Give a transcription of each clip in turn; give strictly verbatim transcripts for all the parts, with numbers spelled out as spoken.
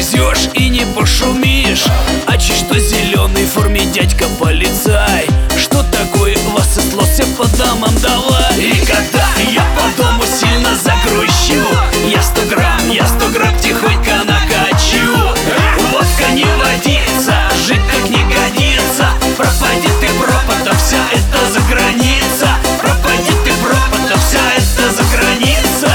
погрызешь и не пошумишь. А чуть что зеленый в форме дядька полицай, что такое вас слился по домам давай. И когда я по дому сильно загрущу, я сто грамм, я сто грамм тихонько накачу. Водка не водится, жить так не годится. Пропади ты пропадом, вся это за граница. Пропади ты пропадом, вся это за граница.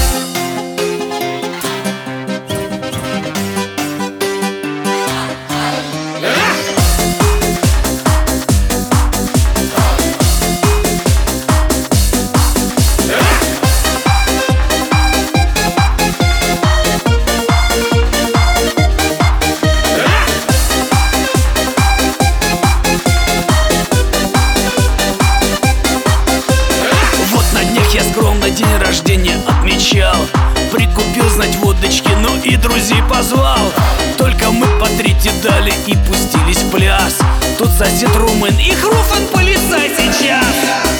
Я скромно день рождения отмечал, прикупил, знать, водочки, ну и друзей позвал. Только мы по трети дали и пустились в пляс. Тут сосед румын и хруфан полицай сейчас.